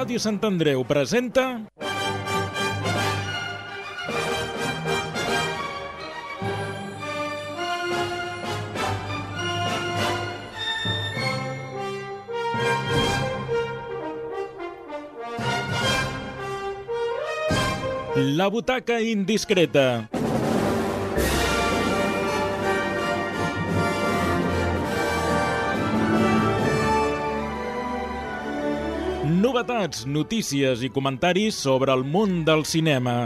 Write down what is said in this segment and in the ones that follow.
Ràdio Sant Andreu presenta... La butaca indiscreta. Novetats, notícies i comentaris sobre el món del cinema.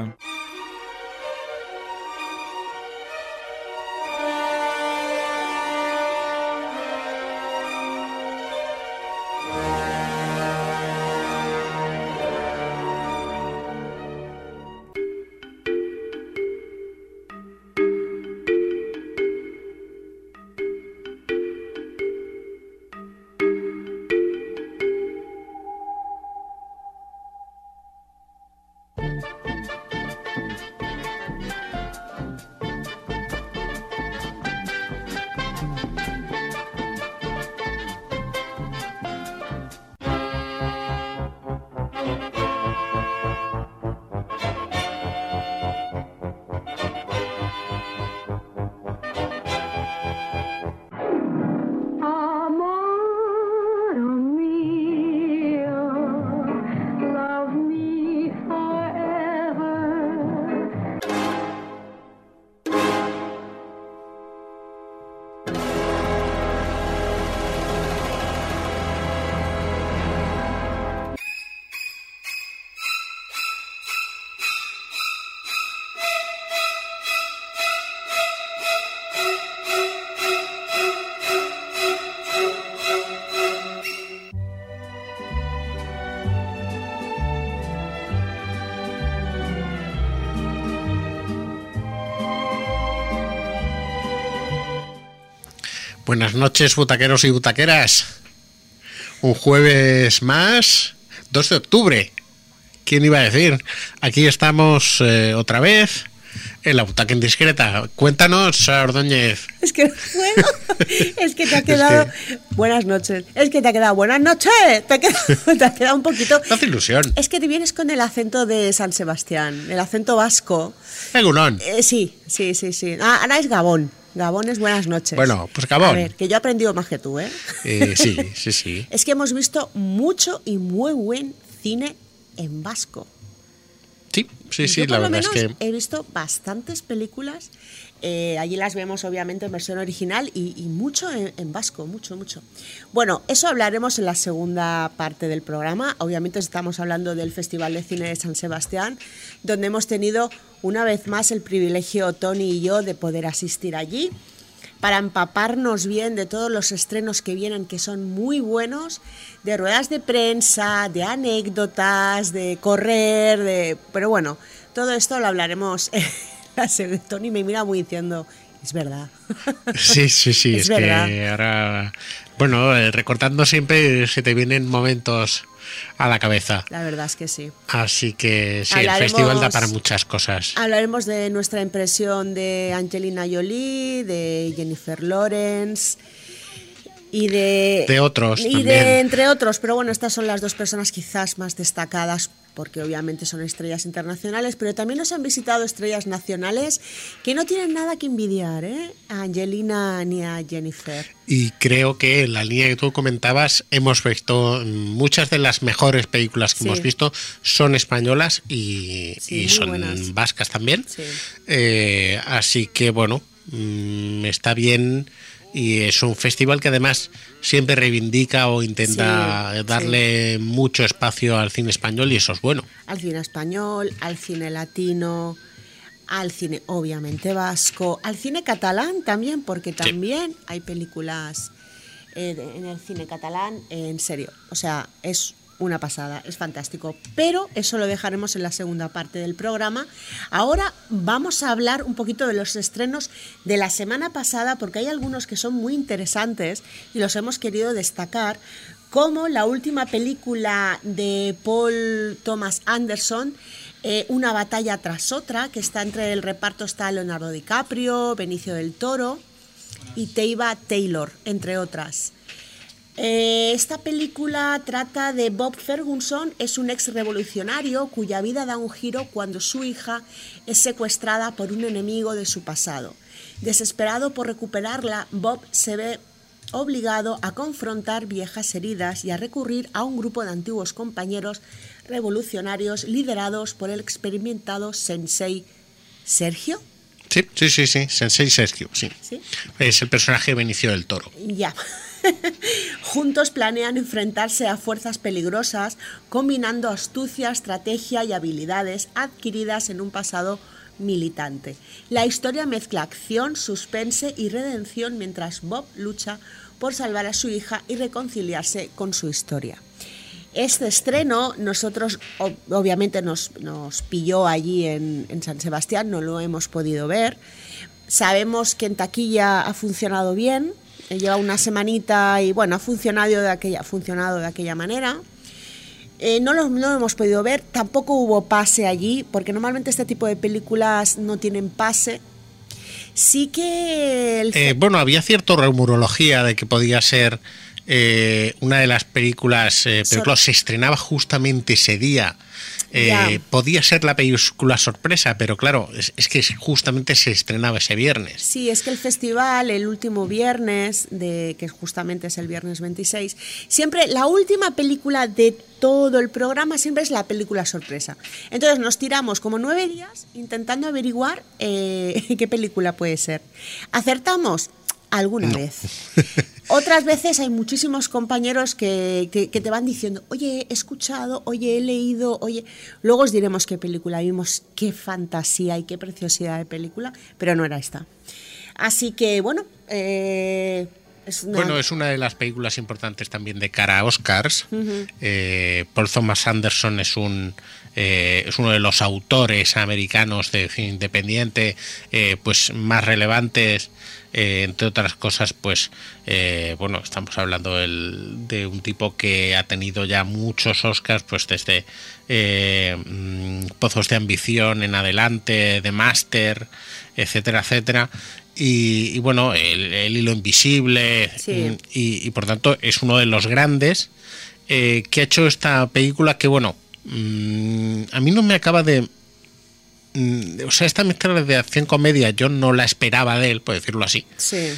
Buenas noches, butaqueros y butaqueras. Un jueves más, 2 de octubre. ¿Quién iba a decir? Aquí estamos otra vez en la butaca indiscreta. Cuéntanos, Sara Ordóñez. Es que no puedo. Es que te ha quedado... Buenas noches. Es que te ha quedado buenas noches. Te ha quedado un poquito... No hace ilusión. Es que te vienes con el acento de San Sebastián, el acento vasco. Egunon. Sí. Ahora es Gabón. Gabón es buenas noches. Bueno, pues Gabón. A ver, que yo he aprendido más que tú, ¿eh? Sí. Es que hemos visto mucho y muy buen cine en vasco. Sí, Yo, la verdad es que... he visto bastantes películas. Allí las vemos obviamente en versión original y mucho en vasco, mucho. Bueno, eso hablaremos en la segunda parte del programa. Obviamente estamos hablando del Festival de Cine de San Sebastián, donde hemos tenido una vez más el privilegio, Tony y yo, de poder asistir allí para empaparnos bien de todos los estrenos que vienen, que son muy buenos, de ruedas de prensa, de anécdotas, de correr, pero bueno, todo esto lo hablaremos. Tony me mira muy diciendo, es verdad. Sí, es verdad. Que ahora, bueno, recordando siempre se te vienen momentos a la cabeza. La verdad es que sí. Así que sí, el festival da para muchas cosas. Hablaremos de nuestra impresión de Angelina Jolie, de Jennifer Lawrence y de otros y también. Entre otros, pero bueno, estas son las dos personas quizás más destacadas, porque obviamente son estrellas internacionales, pero también nos han visitado estrellas nacionales que no tienen nada que envidiar, a Angelina ni a Jennifer. Y creo que en la línea que tú comentabas hemos visto muchas de las mejores películas que hemos visto son españolas y son buenas. Vascas también. Sí. Así que bueno, está bien. Y es un festival que además siempre reivindica o intenta darle mucho espacio al cine español, y eso es bueno. Al cine español, al cine latino, al cine obviamente vasco, al cine catalán también, porque también hay películas en el cine catalán, en serio. O sea, es una pasada, es fantástico. Pero eso lo dejaremos en la segunda parte del programa. Ahora vamos a hablar un poquito de los estrenos de la semana pasada, porque hay algunos que son muy interesantes y los hemos querido destacar, como la última película de Paul Thomas Anderson, Una batalla tras otra, que está entre el reparto, está Leonardo DiCaprio, Benicio del Toro y Teyva Taylor, entre otras. Esta película trata de Bob Ferguson, es un ex revolucionario cuya vida da un giro cuando su hija es secuestrada por un enemigo de su pasado. Desesperado por recuperarla, Bob se ve obligado a confrontar viejas heridas y a recurrir a un grupo de antiguos compañeros revolucionarios liderados por el experimentado Sensei Sergio. Sí, Sensei Sergio, sí. ¿Sí? Es el personaje de Benicio del Toro. Ya. Juntos planean enfrentarse a fuerzas peligrosas, combinando astucia, estrategia y habilidades adquiridas en un pasado militante. La historia mezcla acción, suspense y redención mientras Bob lucha por salvar a su hija y reconciliarse con su historia. Este estreno nosotros obviamente nos pilló allí en San Sebastián, no lo hemos podido ver. Sabemos que en taquilla ha funcionado bien, lleva una semanita y bueno, ha funcionado de aquella manera. No lo hemos podido ver, tampoco hubo pase allí, porque normalmente este tipo de películas no tienen pase. Sí que... bueno, había cierta rumorología de que podía ser una de las películas, pero claro, se estrenaba justamente ese día. Podía ser la película sorpresa, pero claro, es que justamente se estrenaba ese viernes. Sí, es que el festival, el último viernes, que justamente es el viernes 26, siempre la última película de todo el programa siempre es la película sorpresa. Entonces nos tiramos como 9 días intentando averiguar qué película puede ser. ¿Acertamos? Alguna vez. Otras veces hay muchísimos compañeros que te van diciendo, oye, he escuchado, oye, he leído, oye... Luego os diremos qué película vimos, qué fantasía y qué preciosidad de película, pero no era esta. Así que, bueno... es una de las películas importantes también de cara a Oscars. Paul Thomas Anderson es uno de los autores americanos de cine independiente pues más relevantes, entre otras cosas, pues estamos hablando de un tipo que ha tenido ya muchos Oscars, pues desde Pozos de Ambición en adelante, The Master, etcétera, etcétera. Y bueno, el Hilo Invisible, sí. y por tanto es uno de los grandes que ha hecho esta película que, bueno, a mí no me acaba de... O sea, esta mezcla de acción-comedia yo no la esperaba de él, por decirlo así. Sí.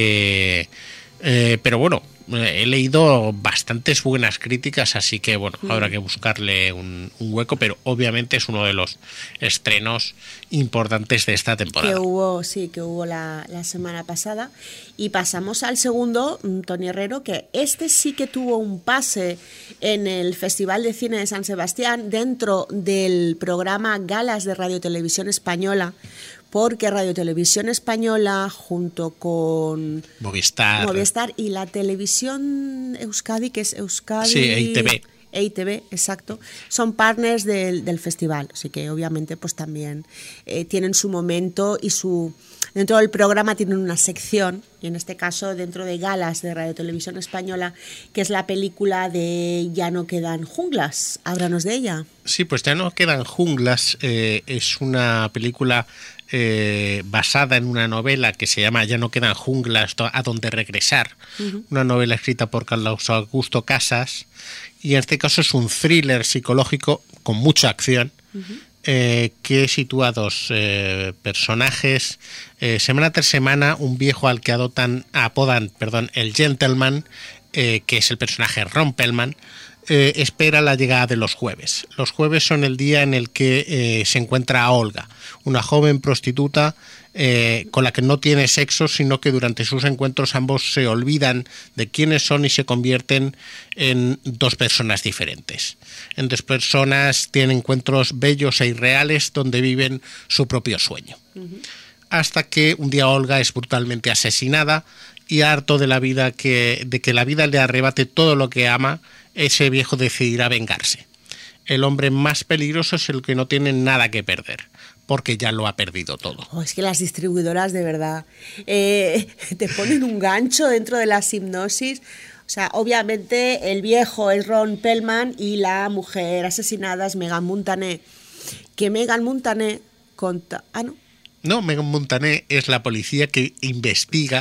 Pero bueno, he leído bastantes buenas críticas, así que bueno, habrá que buscarle un hueco, pero obviamente es uno de los estrenos importantes de esta temporada. Que hubo la semana pasada. Y pasamos al segundo, Toni Herrero, que este sí que tuvo un pase en el Festival de Cine de San Sebastián dentro del programa Galas de Radio Televisión Española, porque Radio Televisión Española junto con Movistar y la televisión Euskadi, que es Euskadi... Sí, EITV, exacto, son partners del festival, así que obviamente pues también tienen su momento y dentro del programa tienen una sección, y en este caso dentro de Galas de Radio Televisión Española, que es la película de Ya no quedan junglas. Háblanos de ella. Sí, pues Ya no quedan junglas es una película basada en una novela que se llama Ya no quedan junglas a donde regresar, una novela escrita por Carlos Augusto Casas, y en este caso es un thriller psicológico con mucha acción, que sitúa dos personajes. Semana tras semana, un viejo al que apodan el Gentleman, que es el personaje Ron Perlman, espera la llegada de los jueves. Los jueves son el día en el que se encuentra a Olga, una joven prostituta con la que no tiene sexo, sino que durante sus encuentros ambos se olvidan de quiénes son y se convierten en dos personas diferentes. En dos personas tienen encuentros bellos e irreales donde viven su propio sueño. Hasta que un día Olga es brutalmente asesinada y harto de que la vida le arrebate todo lo que ama, ese viejo decidirá vengarse. El hombre más peligroso es el que no tiene nada que perder, porque ya lo ha perdido todo. Es que las distribuidoras de verdad te ponen un gancho dentro de la hipnosis. O sea, obviamente el viejo es Ron Perlman y la mujer asesinada es Megan Montané. Que Megan Montané No, Megan Montané es la policía que investiga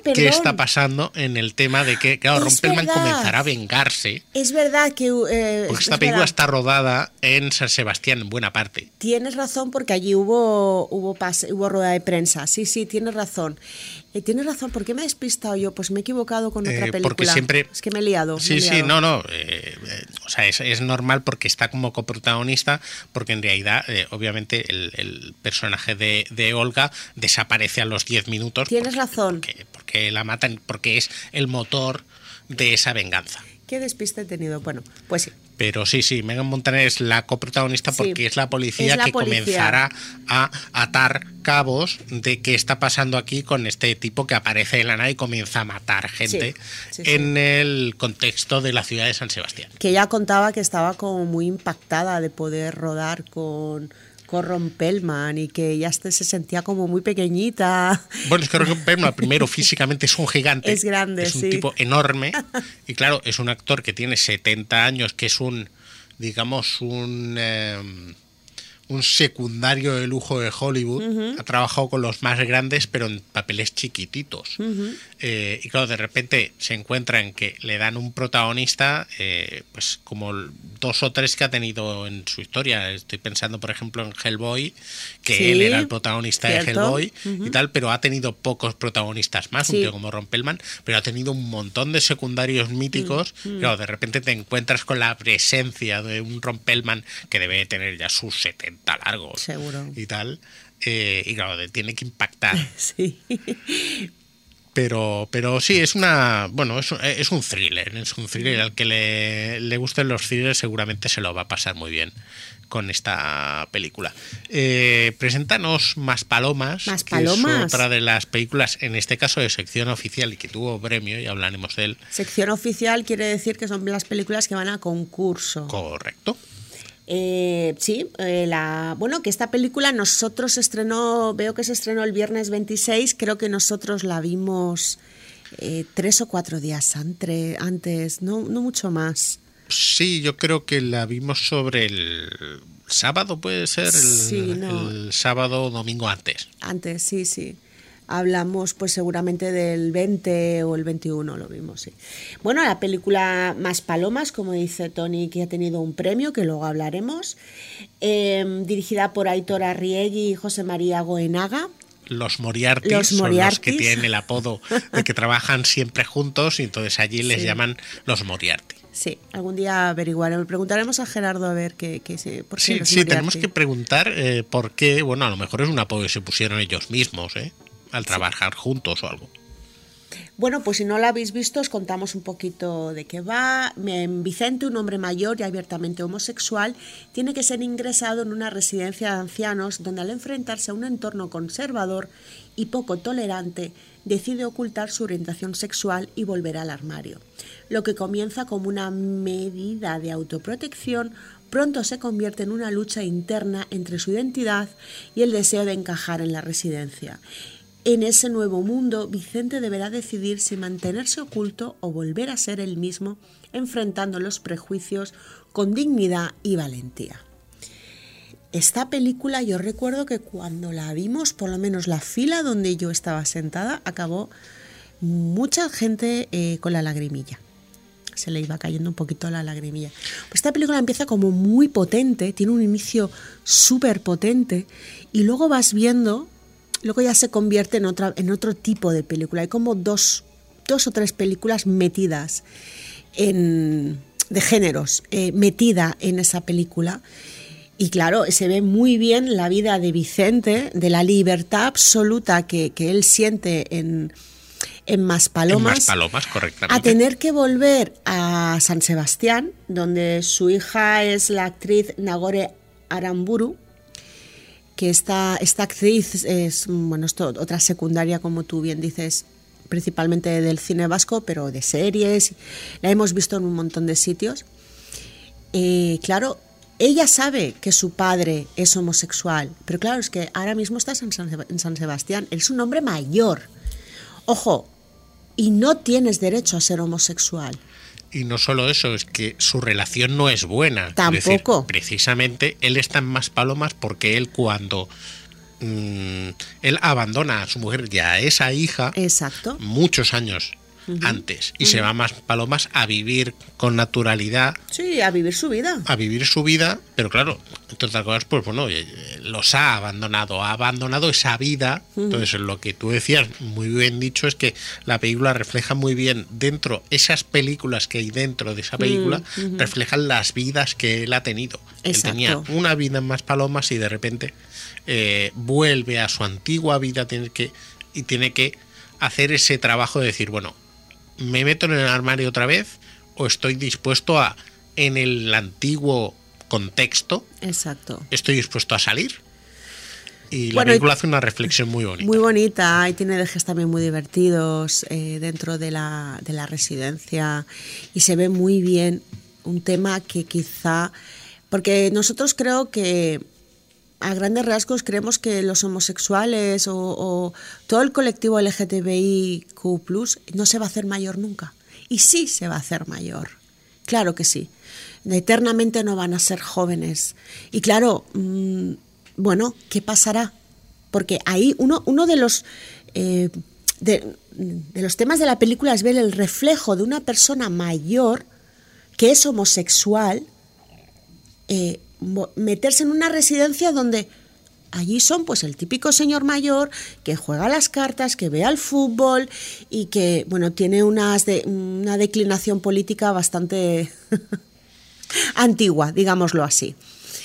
perdón. qué está pasando en el tema de que, claro, Ron Perlman comenzará a vengarse. Es verdad que... porque esta película está rodada en San Sebastián, en buena parte. Tienes razón, porque allí hubo rueda de prensa. Sí, tienes razón. Tienes razón, ¿por qué me he despistado yo? Pues me he equivocado con otra película. Porque siempre... Es que me he liado. Sí, no. O sea, es normal porque está como coprotagonista, porque en realidad, obviamente, el personaje de Olga desaparece a los 10 minutos. Tienes razón. Porque la matan, porque es el motor de esa venganza. ¿Qué despiste he tenido? Bueno, pues sí. Pero sí, Megan Montaner es la coprotagonista porque es la policía que comenzará a atar cabos de qué está pasando aquí con este tipo que aparece de la nada y comienza a matar gente en el contexto de la ciudad de San Sebastián. Que ella contaba que estaba como muy impactada de poder rodar con Ron Perlman y que ella se sentía como muy pequeñita. Bueno, es que Ron Perlman primero físicamente es un gigante. Es grande, es un tipo enorme y claro, es un actor que tiene 70 años, que es un secundario de lujo de Hollywood. Ha trabajado con los más grandes, pero en papeles chiquititos. Y claro, de repente se encuentran que le dan un protagonista, pues como 2 o 3 que ha tenido en su historia. Estoy pensando, por ejemplo, en Hellboy, que él era el protagonista de Hellboy y tal, pero ha tenido pocos protagonistas más, un tío como Ron Perlman, pero ha tenido un montón de secundarios míticos. Claro, de repente te encuentras con la presencia de un Ron Perlman que debe tener ya sus 70 largos. Seguro. Y tal. Y claro, tiene que impactar. Sí. Pero sí, es un thriller. Es un thriller al que le gusten los thrillers, seguramente se lo va a pasar muy bien con esta película. Preséntanos Más Palomas, que es otra de las películas, en este caso de sección oficial y que tuvo premio, y hablaremos de él. Sección oficial quiere decir que son las películas que van a concurso. Correcto. Que esta película veo que se estrenó el viernes 26, creo que nosotros la vimos 3 o 4 días antes, no mucho más. Sí, yo creo que la vimos sobre el sábado, puede ser, el sábado o domingo antes. Antes, sí. Hablamos pues seguramente del 20 o el 21, lo vimos, sí. Bueno, la película Más Palomas, como dice Tony, que ha tenido un premio, que luego hablaremos, dirigida por Aitor Arriegui y José María Goenaga. Los Moriartys son los que tienen el apodo de que trabajan siempre juntos y entonces allí les llaman los Moriarty. Sí, algún día averiguaremos, preguntaremos a Gerardo a ver por qué los Moriarty. Sí, tenemos que preguntar por qué, a lo mejor es un apodo que se pusieron ellos mismos, al trabajar juntos o algo. Bueno, pues si no la habéis visto, os contamos un poquito de qué va. Vicente, un hombre mayor y abiertamente homosexual, tiene que ser ingresado en una residencia de ancianos donde, al enfrentarse a un entorno conservador y poco tolerante, decide ocultar su orientación sexual y volver al armario. Lo que comienza como una medida de autoprotección pronto se convierte en una lucha interna entre su identidad y el deseo de encajar en la residencia. En ese nuevo mundo, Vicente deberá decidir si mantenerse oculto o volver a ser él mismo, enfrentando los prejuicios con dignidad y valentía. Esta película, yo recuerdo que cuando la vimos, por lo menos la fila donde yo estaba sentada, acabó mucha gente con la lagrimilla. Se le iba cayendo un poquito la lagrimilla. Pues esta película empieza como muy potente, tiene un inicio súper potente y luego vas viendo... Luego ya se convierte en otro tipo de película. Hay como dos o 3 películas metidas de géneros, metida en esa película. Y claro, se ve muy bien la vida de Vicente, de la libertad absoluta que él siente en Más Palomas. En Más Palomas, correctamente. A tener que volver a San Sebastián, donde su hija es la actriz Nagore Aramburu, que esta actriz es otra secundaria, como tú bien dices, principalmente del cine vasco, pero de series, la hemos visto en un montón de sitios. Claro, ella sabe que su padre es homosexual, pero claro, es que ahora mismo estás en San Sebastián, eres un hombre mayor, ojo, y no tienes derecho a ser homosexual. Y no solo eso, es que su relación no es buena. Tampoco. Es decir, precisamente él está en Más Palomas porque él, cuando él abandona a su mujer y a esa hija. Exacto. Muchos años antes y se va más Palomas a vivir con naturalidad. Sí, a vivir su vida. A vivir su vida, pero claro, entre otras cosas, pues bueno, los ha abandonado esa vida. Entonces, lo que tú decías, muy bien dicho, es que la película refleja muy bien dentro, esas películas que hay dentro de esa película, reflejan las vidas que él ha tenido. Exacto. Él tenía una vida en Más Palomas y de repente vuelve a su antigua vida, tiene que hacer ese trabajo de decir, bueno, ¿me meto en el armario otra vez o estoy dispuesto a, en el antiguo contexto, exacto, estoy dispuesto a salir? Y la película hace una reflexión muy bonita. Muy bonita, y tiene dejes también muy divertidos dentro de la residencia, y se ve muy bien un tema que quizá, porque nosotros creo que a grandes rasgos creemos que los homosexuales o todo el colectivo LGTBIQ+ no se va a hacer mayor nunca. Y sí se va a hacer mayor. Claro que sí. Eternamente no van a ser jóvenes. Y claro, bueno, ¿qué pasará? Porque ahí uno de los de los temas de la película es ver el reflejo de una persona mayor que es homosexual, meterse en una residencia donde allí son pues el típico señor mayor que juega a las cartas, que ve al fútbol y que, bueno, tiene una declinación política bastante antigua, digámoslo así.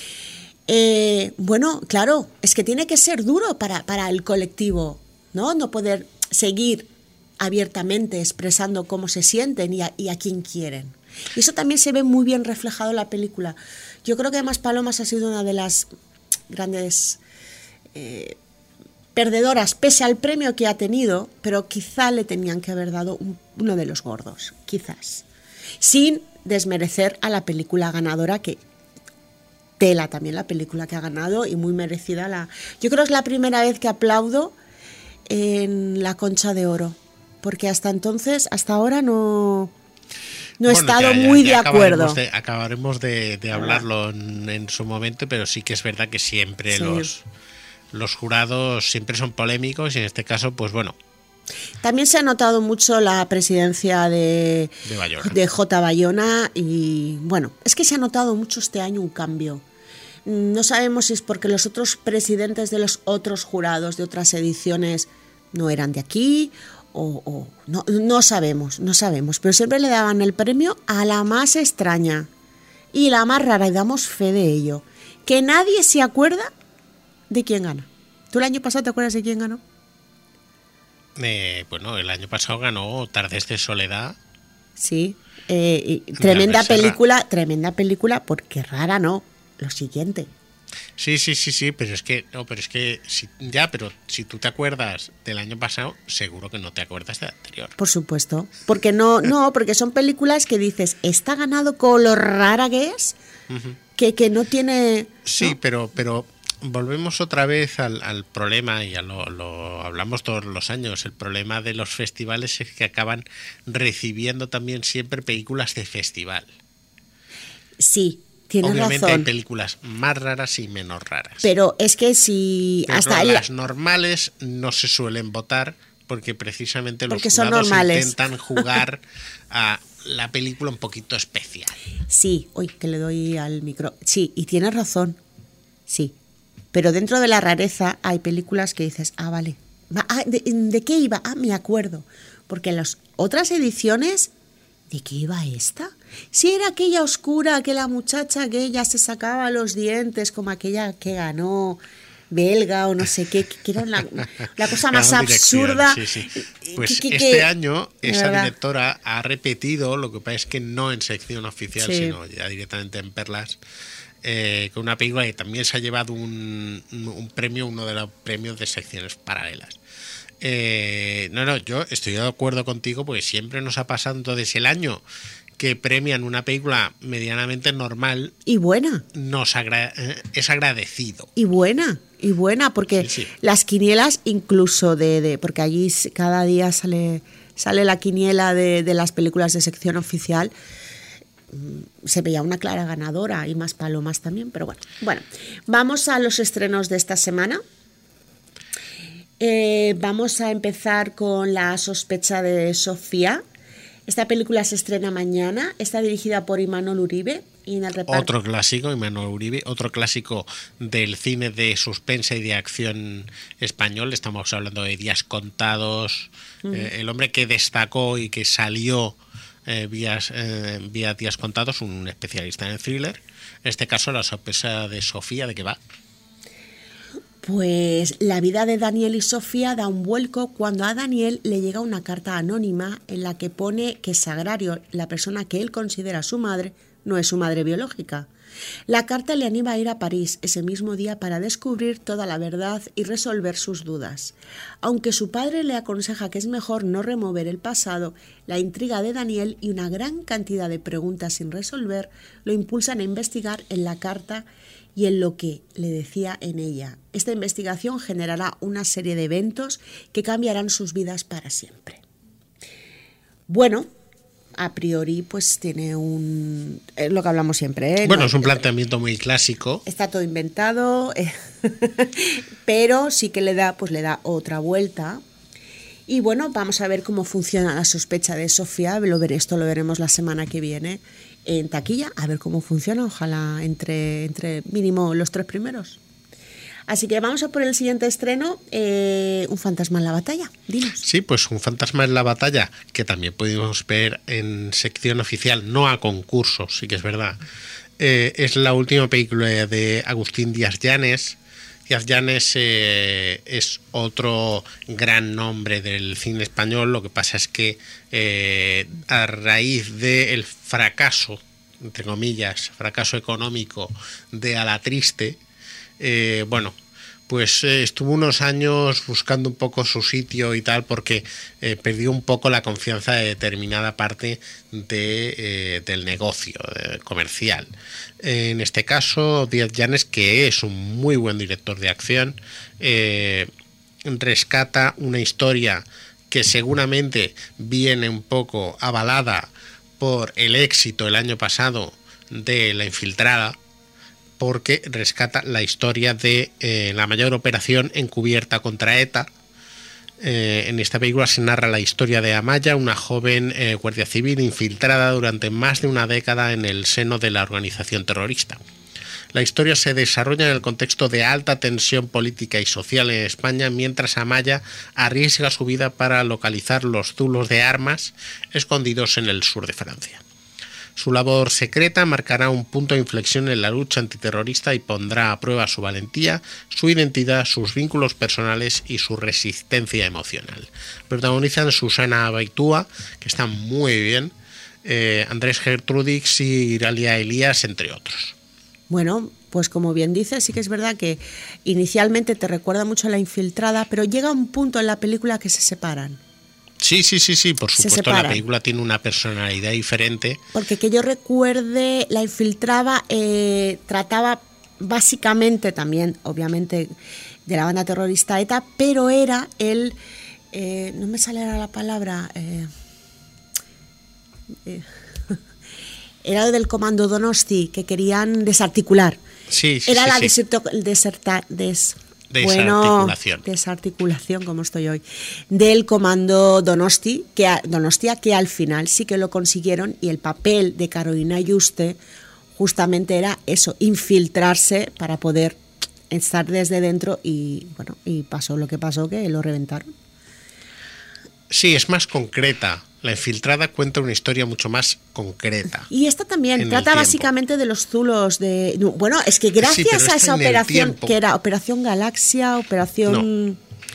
Bueno, claro, es que tiene que ser duro para el colectivo, ¿no? No poder seguir abiertamente expresando cómo se sienten y a quién quieren. Y eso también se ve muy bien reflejado en la película. Yo creo que Más Palomas ha sido una de las grandes perdedoras, pese al premio que ha tenido, pero quizá le tenían que haber dado uno de los gordos, quizás. Sin desmerecer a la película ganadora, que tela también la película que ha ganado y muy merecida. Yo creo que es la primera vez que aplaudo en la Concha de Oro, porque hasta ahora no he estado muy de acuerdo. Acabaremos de hablarlo en su momento, pero sí que es verdad que siempre sí. Los jurados siempre son polémicos y en este caso, pues bueno. También se ha notado mucho la presidencia de J. Bayona y bueno, es que se ha notado mucho este año un cambio. No sabemos si es porque los otros presidentes de los otros jurados de otras ediciones no eran de aquí o no sabemos, pero siempre le daban el premio a la más extraña y la más rara, y damos fe de ello, que nadie se acuerda de quién gana. ¿Tú el año pasado te acuerdas de quién ganó? Bueno, el año pasado ganó Tardes de Soledad. Sí, tremenda película, porque rara no, lo siguiente. Sí, pero es que si tú te acuerdas del año pasado, seguro que no te acuerdas del anterior. Por supuesto, porque porque son películas que dices, está ganado con lo rara que es, que no tiene... Sí, ¿no? pero volvemos otra vez al problema, y ya lo hablamos todos los años, el problema de los festivales es que acaban recibiendo también siempre películas de festival. Sí. Tienes Obviamente razón. Hay películas más raras y menos raras. Pero es que si las normales no se suelen votar porque precisamente los jurados intentan jugar a la película un poquito especial. Sí, que le doy al micro. Sí, y tienes razón. Sí. Pero dentro de la rareza hay películas que dices, vale. ¿De qué iba? Me acuerdo. Porque en las otras ediciones, ¿de qué iba esta? Si era aquella oscura, aquella muchacha que ella se sacaba los dientes, como aquella que ganó belga o no sé qué, que era la cosa más absurda. Sí. Pues este año esa directora ha repetido, lo que pasa es que no en sección oficial, sino ya directamente en Perlas, con una película que también se ha llevado un premio, uno de los premios de secciones paralelas. Yo estoy de acuerdo contigo porque siempre nos ha pasado. Entonces, el año que premian una película medianamente normal y buena es agradecido. Y buena, porque las quinielas incluso porque allí cada día sale la quiniela de las películas de sección oficial, se veía una clara ganadora y Más Palomas también, pero bueno, vamos a los estrenos de esta semana. Vamos a empezar con La sospecha de Sofía. Esta película se estrena mañana, está dirigida por Imanol Uribe. Y en el reparto... Otro clásico, Imanol Uribe, otro clásico del cine de suspense y de acción español. Estamos hablando de Días contados, el hombre que destacó y que salió vía Días contados, un especialista en thriller. En este caso, La sospecha de Sofía, ¿de qué va? Pues la vida de Daniel y Sofía da un vuelco cuando a Daniel le llega una carta anónima en la que pone que Sagrario, la persona que él considera su madre, no es su madre biológica. La carta le anima a ir a París ese mismo día para descubrir toda la verdad y resolver sus dudas. Aunque su padre le aconseja que es mejor no remover el pasado, la intriga de Daniel y una gran cantidad de preguntas sin resolver lo impulsan a investigar en la carta y en lo que le decía en ella. Esta investigación generará una serie de eventos que cambiarán sus vidas para siempre. Bueno, a priori pues tiene es lo que hablamos siempre, ¿eh? Bueno, es un planteamiento muy clásico. Está todo inventado, pero sí que le da otra vuelta. Y bueno, vamos a ver cómo funciona La sospecha de Sofía. Esto lo veremos la semana que viene en taquilla, a ver cómo funciona, ojalá entre mínimo los 3 primeros. Así que vamos a por el siguiente estreno, Un fantasma en la batalla. Dinos. Sí, pues Un fantasma en la batalla, que también pudimos ver en sección oficial, no a concurso, sí que es verdad. Es la última película de Agustín Díaz Llanes. Díaz Llanes es otro gran nombre del cine español. Lo que pasa es que a raíz del fracaso, entre comillas, fracaso económico de A la triste, pues estuvo unos años buscando un poco su sitio y tal, porque perdió un poco la confianza de determinada parte del negocio comercial. En este caso, Díaz Llanes, que es un muy buen director de acción, rescata una historia que seguramente viene un poco avalada por el éxito el año pasado de La infiltrada, porque rescata la historia de la mayor operación encubierta contra ETA. En esta película se narra la historia de Amaya, una joven guardia civil infiltrada durante más de una década en el seno de la organización terrorista. La historia se desarrolla en el contexto de alta tensión política y social en España, mientras Amaya arriesga su vida para localizar los zulos de armas escondidos en el sur de Francia. Su labor secreta marcará un punto de inflexión en la lucha antiterrorista y pondrá a prueba su valentía, su identidad, sus vínculos personales y su resistencia emocional. Protagonizan Susana Baitúa, que está muy bien, Andrés Gertrudix y Iralia Elías, entre otros. Bueno, pues como bien dices, sí que es verdad que inicialmente te recuerda mucho a La infiltrada, pero llega un punto en la película que se separan. Sí, por supuesto, la película tiene una personalidad diferente. Porque que yo recuerde, La infiltrada trataba básicamente también, obviamente, de la banda terrorista ETA, pero era no me sale ahora la palabra, era del comando Donosti, que querían desarticular. Era la desarticulación, como estoy hoy, del comando Donostia, que al final sí que lo consiguieron, y el papel de Carolina Yuste justamente era eso, infiltrarse para poder estar desde dentro, y bueno, y pasó lo que pasó, que lo reventaron. Sí, es más concreta. La infiltrada cuenta una historia mucho más concreta. Y esta también trata básicamente de los zulos de... Bueno, es que gracias a esa operación, que era Operación Galaxia, Operación...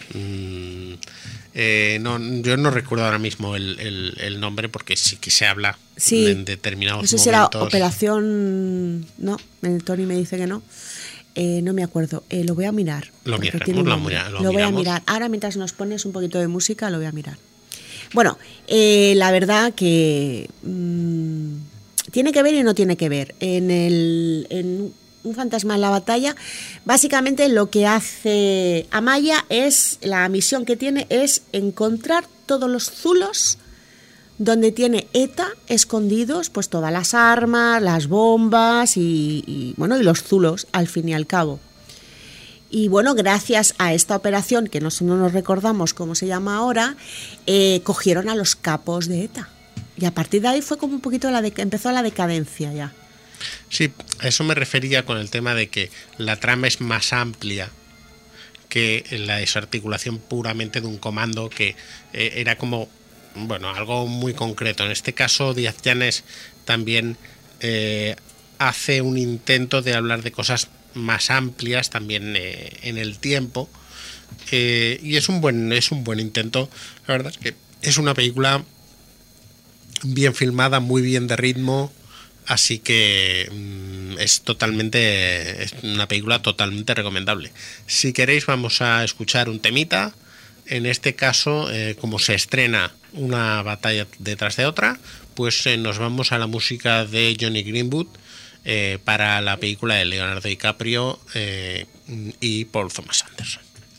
yo no recuerdo ahora mismo el nombre, porque sí que se habla en determinados momentos. No sé si era Operación... No, el Tony me dice que no. No me acuerdo. Lo voy a mirar. Lo voy a mirar. Ahora, mientras nos pones un poquito de música, lo voy a mirar. Bueno, la verdad que tiene que ver y no tiene que ver. En Un fantasma en la batalla, básicamente lo que hace Amaya la misión que tiene es encontrar todos los zulos donde tiene ETA escondidos, pues todas las armas, las bombas y los zulos, al fin y al cabo. Y bueno, gracias a esta operación, que no nos recordamos cómo se llama ahora, cogieron a los capos de ETA. Y a partir de ahí fue como un poquito empezó la decadencia ya. Sí, a eso me refería con el tema de que la trama es más amplia que la desarticulación puramente de un comando que era como, bueno, algo muy concreto. En este caso, Díaz Llanes también hace un intento de hablar de cosas más amplias también en el tiempo, y es un buen intento. La verdad es que es una película bien filmada, muy bien de ritmo, así que es una película totalmente recomendable. Si queréis, vamos a escuchar un temita. En este caso, como se estrena una batalla detrás de otra, pues nos vamos a la música de Johnny Greenwood para la película de Leonardo DiCaprio y Paul Thomas Anderson.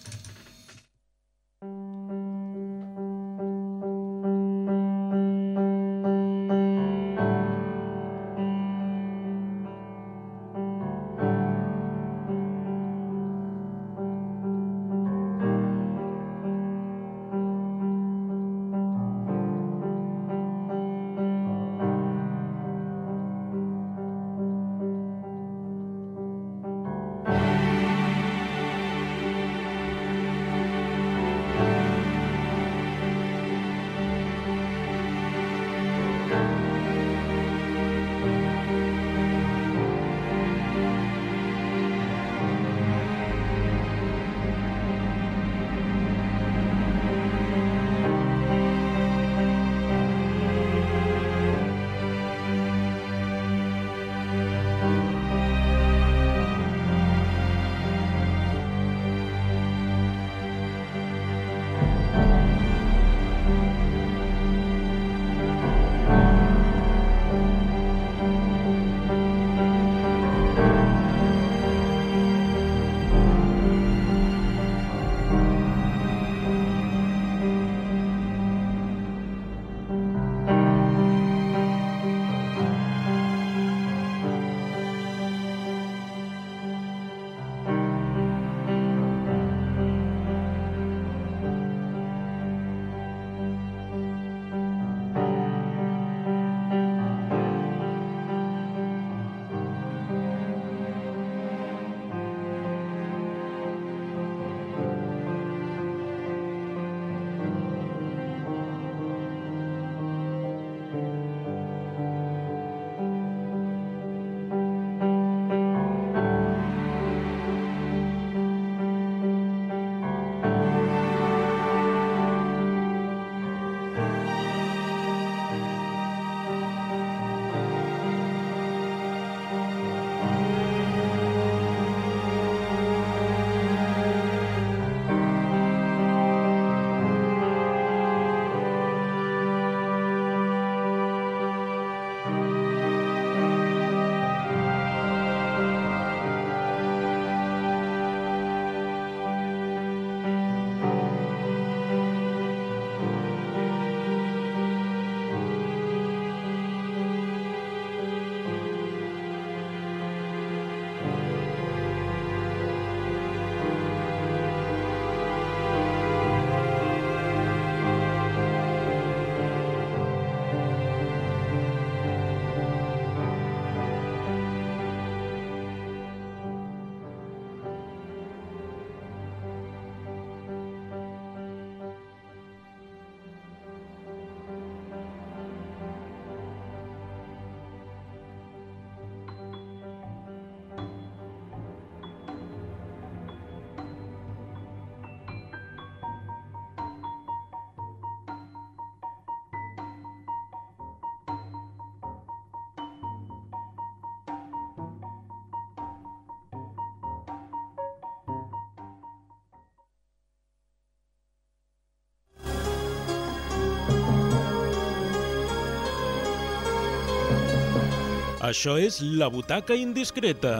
Això és La Butaca Indiscreta.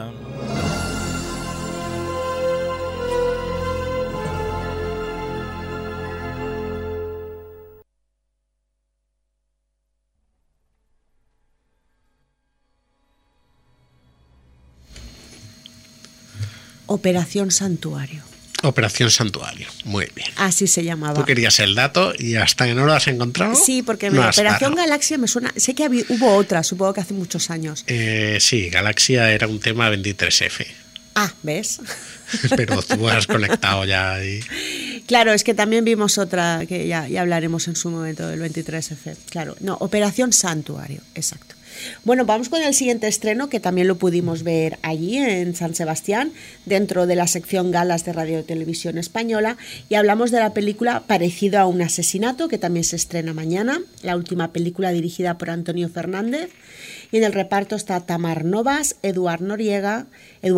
Operación Santuario. Operación Santuario, muy bien. Así se llamaba. Tú querías el dato y hasta que no lo has encontrado. Sí, porque no Operación Galaxia me suena. Sé que hubo otra, supongo que hace muchos años. Sí, Galaxia era un tema 23F. Ah, ¿ves? Pero tú has conectado ya ahí. Claro, es que también vimos otra que ya hablaremos en su momento del 23F. Claro, no, Operación Santuario, exacto. Bueno, vamos con el siguiente estreno, que también lo pudimos ver allí en San Sebastián, dentro de la sección Galas de Radio y Televisión Española, y hablamos de la película Parecido a un asesinato, que también se estrena mañana, la última película dirigida por Antonio Fernández, y en el reparto está Tamar Novas, Eduardo Noriega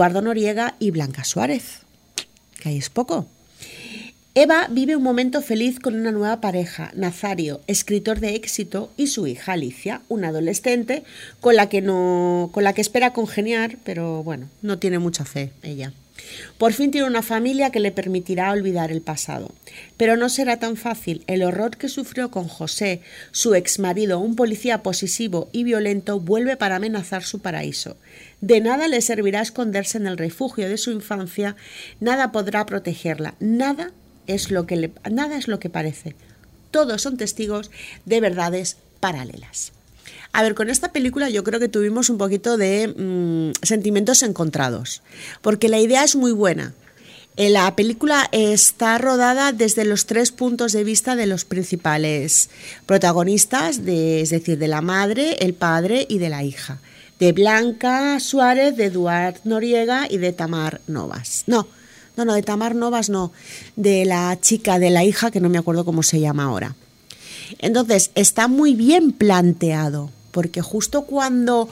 y Blanca Suárez, que ahí es poco. Eva vive un momento feliz con una nueva pareja, Nazario, escritor de éxito, y su hija Alicia, una adolescente con la que espera congeniar, pero bueno, no tiene mucha fe ella. Por fin tiene una familia que le permitirá olvidar el pasado. Pero no será tan fácil. El horror que sufrió con José, su exmarido, un policía posesivo y violento, vuelve para amenazar su paraíso. De nada le servirá esconderse en el refugio de su infancia, nada podrá protegerla, nada es lo que parece. Todos son testigos de verdades paralelas. A ver, con esta película yo creo que tuvimos un poquito de sentimientos encontrados, porque la idea es muy buena. La película está rodada desde los 3 puntos de vista de los principales protagonistas, es decir, de la madre, el padre y de la hija. De Blanca Suárez, de Eduardo Noriega y de Tamar Novas. No, de Tamar Novas no, de la chica, de la hija, que no me acuerdo cómo se llama ahora. Entonces, está muy bien planteado, porque justo cuando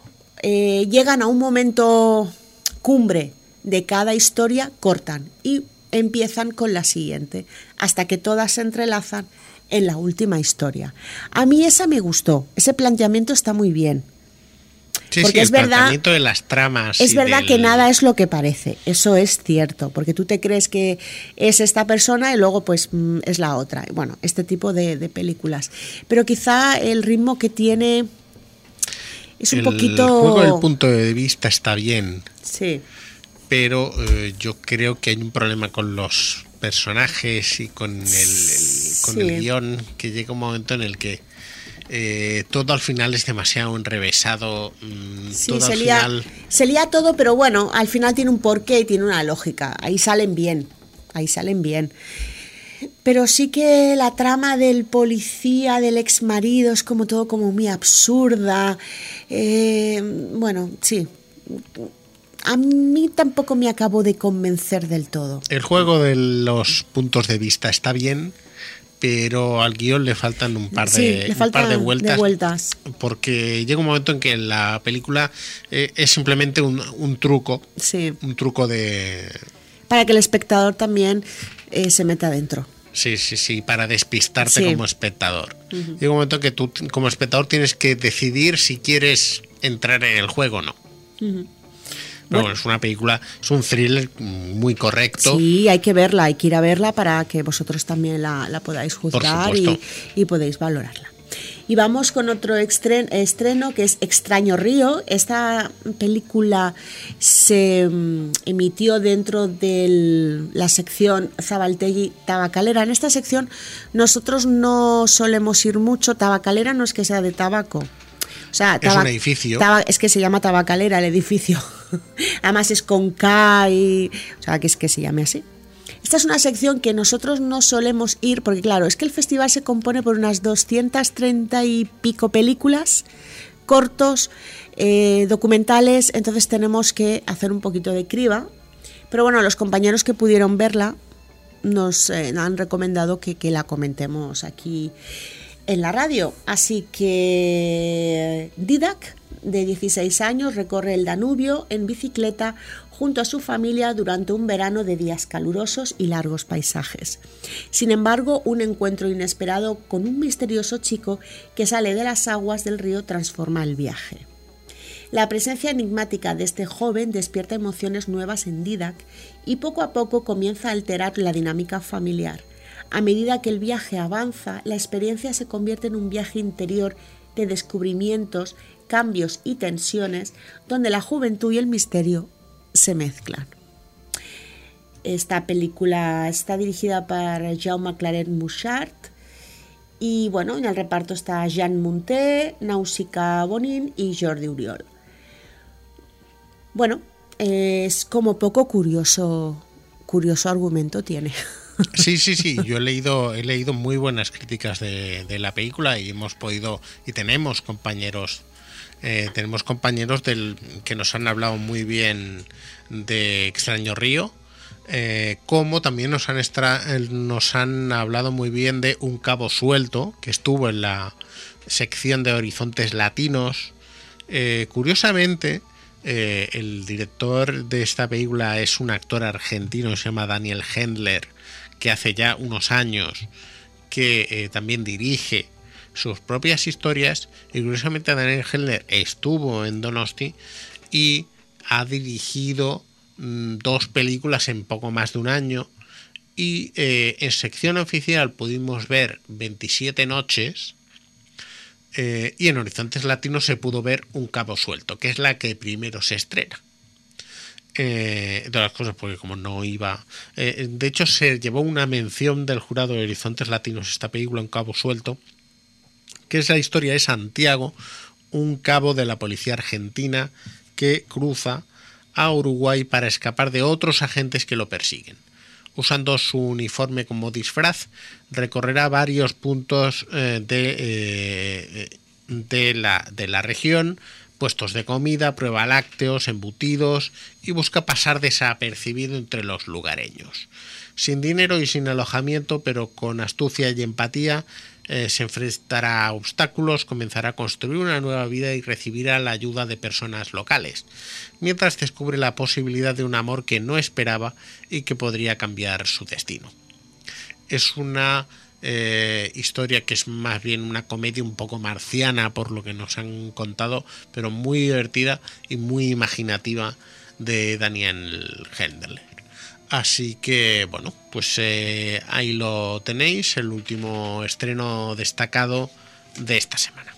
llegan a un momento cumbre de cada historia, cortan y empiezan con la siguiente, hasta que todas se entrelazan en la última historia. A mí esa me gustó, ese planteamiento está muy bien. Sí, porque sí, es verdad, planteamiento de las tramas. Es verdad que nada es lo que parece, eso es cierto, porque tú te crees que es esta persona y luego pues es la otra. Bueno, este tipo de películas. Pero quizá el ritmo que tiene es un poquito... El juego del punto de vista está bien. Sí. Pero yo creo que hay un problema con los personajes y con el guión, que llega un momento en el que todo al final es demasiado enrevesado. Sí, se lía todo, pero bueno, al final tiene un porqué y tiene una lógica. Ahí salen bien. Pero sí que la trama del policía, del exmarido, es como todo como muy absurda. Bueno, sí. A mí tampoco me acabó de convencer del todo. El juego de los puntos de vista está bien, pero al guión le faltan un par de vueltas. Porque llega un momento en que la película es simplemente un truco. Sí. Un truco de... Para que el espectador también se meta dentro. Sí, para despistarte como espectador. Llega un momento en que tú como espectador tienes que decidir si quieres entrar en el juego o no. Pero bueno, es una película, es un thriller muy correcto. Sí, hay que verla, hay que ir a verla para que vosotros también la podáis juzgar y podéis valorarla. Y vamos con otro estreno que es Extraño Río. Esta película se emitió dentro de la sección Zabaltegui Tabacalera. En esta sección nosotros no solemos ir mucho. Tabacalera no es que sea de tabaco. O sea, es un edificio. Es que se llama Tabacalera el edificio. Además es con K y... O sea, que es que se llame así. Esta es una sección que nosotros no solemos ir porque, claro, es que el festival se compone por unas 230 y pico películas, cortos, documentales, entonces tenemos que hacer un poquito de criba. Pero bueno, los compañeros que pudieron verla nos han recomendado que la comentemos aquí en la radio. Así que Didac, de 16 años, recorre el Danubio en bicicleta junto a su familia durante un verano de días calurosos y largos paisajes. Sin embargo, un encuentro inesperado con un misterioso chico que sale de las aguas del río transforma el viaje. La presencia enigmática de este joven despierta emociones nuevas en Didac y poco a poco comienza a alterar la dinámica familiar. A medida que el viaje avanza, la experiencia se convierte en un viaje interior de descubrimientos, cambios y tensiones, donde la juventud y el misterio se mezclan. Esta película está dirigida por Jaume Claret Mouchard y bueno, en el reparto está Jean Munté, Nausicaa Bonin y Jordi Oriol. Bueno, es como poco curioso argumento tiene. Sí, yo he leído muy buenas críticas de la película y tenemos compañeros que nos han hablado muy bien de Extraño Río, como también nos han hablado muy bien de Un cabo suelto, que estuvo en la sección de Horizontes Latinos. Curiosamente, el director de esta película es un actor argentino, se llama Daniel Hendler, que hace ya unos años que también dirige sus propias historias, y curiosamente Daniel Hendler estuvo en Donosti y ha dirigido 2 películas en poco más de un año, y en sección oficial pudimos ver 27 noches, y en Horizontes Latinos se pudo ver Un cabo suelto, que es la que primero se estrena. De las cosas, porque como no iba... de hecho, se llevó una mención del jurado de Horizontes Latinos esta película, Un cabo suelto, que es la historia de Santiago, un cabo de la policía argentina que cruza a Uruguay para escapar de otros agentes que lo persiguen. Usando su uniforme como disfraz, recorrerá varios puntos de la región, puestos de comida, prueba lácteos, embutidos, y busca pasar desapercibido entre los lugareños. Sin dinero y sin alojamiento, pero con astucia y empatía, se enfrentará a obstáculos, comenzará a construir una nueva vida y recibirá la ayuda de personas locales, mientras descubre la posibilidad de un amor que no esperaba y que podría cambiar su destino. Es una historia que es más bien una comedia un poco marciana por lo que nos han contado, pero muy divertida y muy imaginativa, de Daniel Hendler. Así que bueno, pues ahí lo tenéis, el último estreno destacado de esta semana.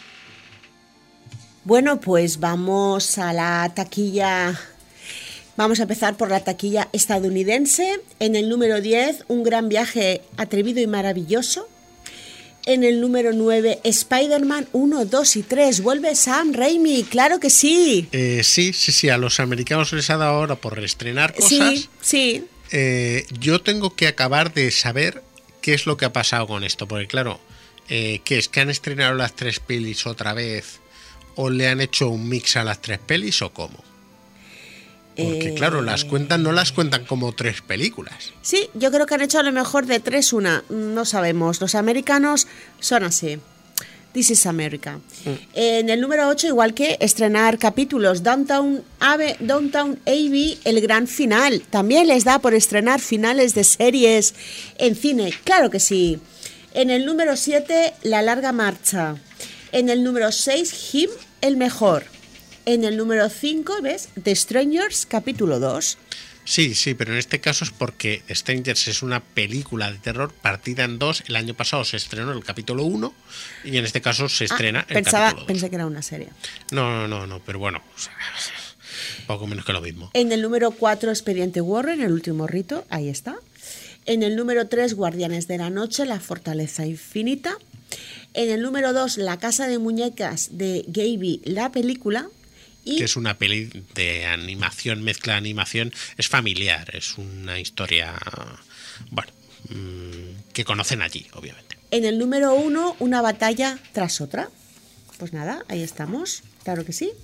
Bueno, pues vamos a la taquilla. Vamos a empezar por la taquilla estadounidense. En el número 10, Un gran viaje atrevido y maravilloso. En el número 9, Spider-Man 1, 2 y 3. Vuelve Sam Raimi, claro que sí. Sí, a los americanos les ha dado ahora por reestrenar cosas. Sí. Yo tengo que acabar de saber qué es lo que ha pasado con esto, porque claro, ¿qué es? ¿Que han estrenado las 3 pelis otra vez? ¿O le han hecho un mix a las 3 pelis o cómo? Porque claro, no las cuentan como 3 películas. Sí, yo creo que han hecho a lo mejor de 3 una. No sabemos. Los americanos son así. This is America. En el número 8, igual que estrenar capítulos, Downtown Abbey, el gran final. También les da por estrenar finales de series en cine. Claro que sí. En el número 7, La larga marcha. En el número 6, Him, el mejor. En el número 5, ¿ves? The Strangers, capítulo 2. Sí, pero en este caso es porque Strangers es una película de terror partida en 2. El año pasado se estrenó el capítulo 1 y en este caso se estrena el capítulo 2. Pensé que era una serie. No, pero bueno, o sea, poco menos que lo mismo. En el número 4, Expediente Warren, el último rito, ahí está. En el número 3, Guardianes de la noche, la fortaleza infinita. En el número 2, La casa de muñecas de Gaby, la película. Que es una peli de animación, mezcla de animación, es familiar, es una historia, bueno, que conocen allí, obviamente. En el número 1, Una batalla tras otra. Pues nada, ahí estamos, claro que sí.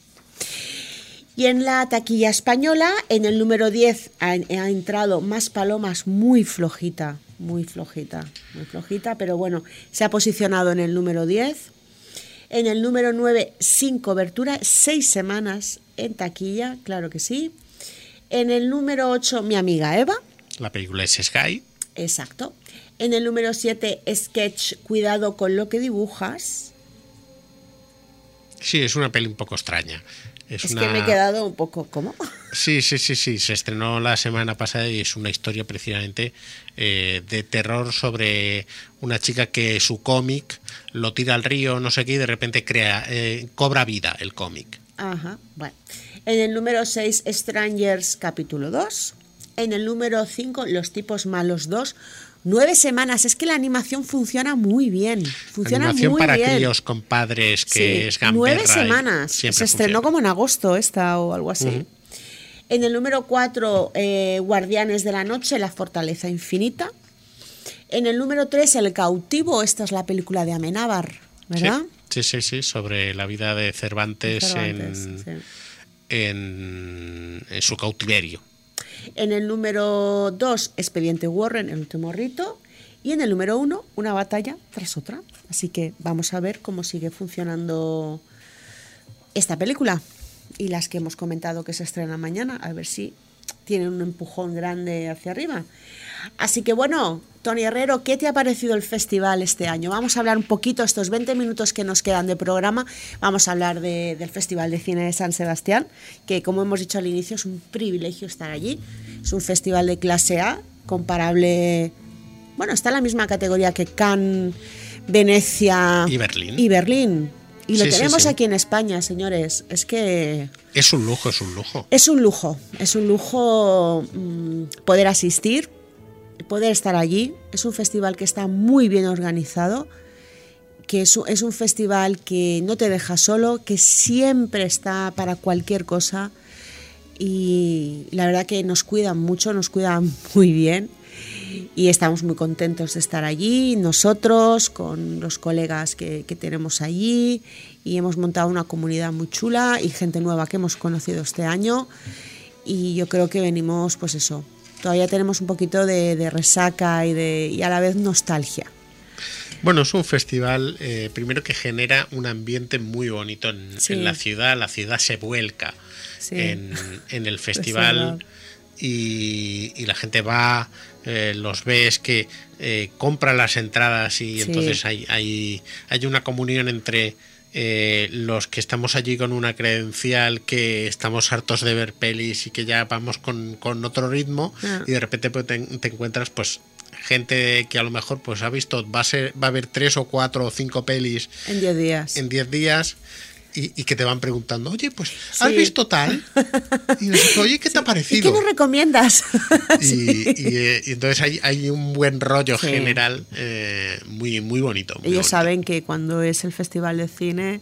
Y en la taquilla española, en el número 10 ha entrado Más palomas, muy flojita, pero bueno, se ha posicionado en el número 10. En el número 9, Sin cobertura, 6 semanas en taquilla, claro que sí. En el número 8, Mi amiga Eva. La película es Sky. Exacto. En el número 7, Sketch, cuidado con lo que dibujas. Sí, es una peli un poco extraña. Que me he quedado un poco... ¿Cómo? Sí. Se estrenó la semana pasada y es una historia precisamente de terror sobre una chica que su cómic lo tira al río, no sé qué, y de repente cobra vida el cómic. Ajá, bueno. En el número 6, Strangers, capítulo 2. En el número 5, Los tipos malos 2. 9 semanas, es que la animación funciona muy bien. Funciona animación muy para bien. Aquellos compadres que es gamberra. 9 semanas. Se estrenó como en agosto esta o algo así. En el número 4, Guardianes de la Noche, La Fortaleza Infinita. En el número 3, El Cautivo. Esta es la película de Amenábar, ¿verdad? Sí, sobre la vida de Cervantes, en su cautiverio. En el número 2, Expediente Warren, El último rito. Y en el número 1, Una batalla tras otra. Así que vamos a ver cómo sigue funcionando esta película. Y las que hemos comentado que se estrenan mañana, a ver si tienen un empujón grande hacia arriba. Así que bueno, Tony Herrero, ¿qué te ha parecido el festival este año? Vamos a hablar un poquito, estos 20 minutos que nos quedan de programa, vamos a hablar del Festival de Cine de San Sebastián, que como hemos dicho al inicio es un privilegio estar allí. Es un festival de clase A, comparable, bueno, está en la misma categoría que Cannes, Venecia y Berlín. Y lo tenemos aquí en España, señores. Es que... Es un lujo, es un lujo. Es un lujo, poder asistir, poder estar allí. Es un festival que está muy bien organizado, que es un festival que no te deja solo, que siempre está para cualquier cosa y la verdad que nos cuidan mucho, nos cuidan muy bien. Y estamos muy contentos de estar allí, nosotros, con los colegas que tenemos allí, y hemos montado una comunidad muy chula y gente nueva que hemos conocido este año, y yo creo que venimos, pues eso, todavía tenemos un poquito de resaca y a la vez nostalgia. Bueno, es un festival, primero que genera un ambiente muy bonito en la ciudad se vuelca en el festival. Y la gente va, los ves que compran las entradas y entonces hay una comunión entre los que estamos allí con una credencial, que estamos hartos de ver pelis y que ya vamos con otro ritmo, y de repente pues, te encuentras pues gente que a lo mejor pues ha visto, va a haber 3 o 4 o 5 pelis en 10 días. Y que te van preguntando, oye, pues, ¿has visto tal? Y nos dice, oye, ¿qué te ha parecido? ¿Y qué nos recomiendas? Y entonces hay un buen rollo general muy, muy bonito. Muy ellos bonito. saben que cuando es el festival de cine,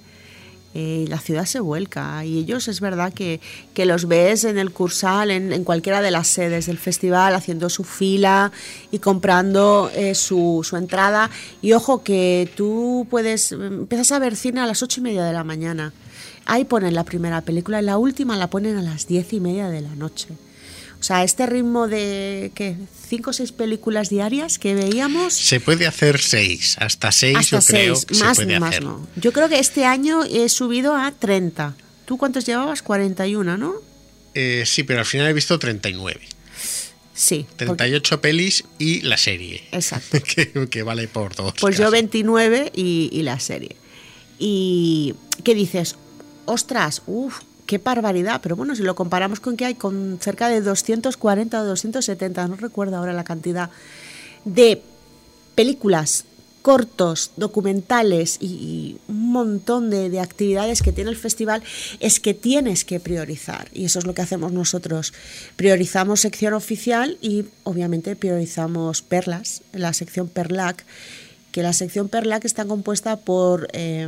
la ciudad se vuelca. Y ellos es verdad que los ves en el Cursal, en cualquiera de las sedes del festival, haciendo su fila y comprando su entrada. Y ojo que tú empiezas a ver cine a las 8:30 de la mañana. Ahí ponen la primera película y la última la ponen a las 10:30 de la noche. O sea, este ritmo de 5 o 6 películas diarias que veíamos... Se puede hacer 6, hasta 6 yo creo que más, se puede más hacer. No. Yo creo que este año he subido a 30. ¿Tú cuántos llevabas? 41, ¿no? Sí, pero al final he visto 39. Sí. 38 pelis y la serie. Exacto. que vale por 2. Pues casi. Yo 29 y la serie. ¿Y qué dices? ¡Ostras! ¡Qué barbaridad! Pero bueno, si lo comparamos con que hay con cerca de 240 o 270, no recuerdo ahora la cantidad, de películas, cortos, documentales y un montón de actividades que tiene el festival, es que tienes que priorizar. Y eso es lo que hacemos nosotros. Priorizamos sección oficial y obviamente priorizamos perlas, la sección Perlac, que la sección Perlac está compuesta por...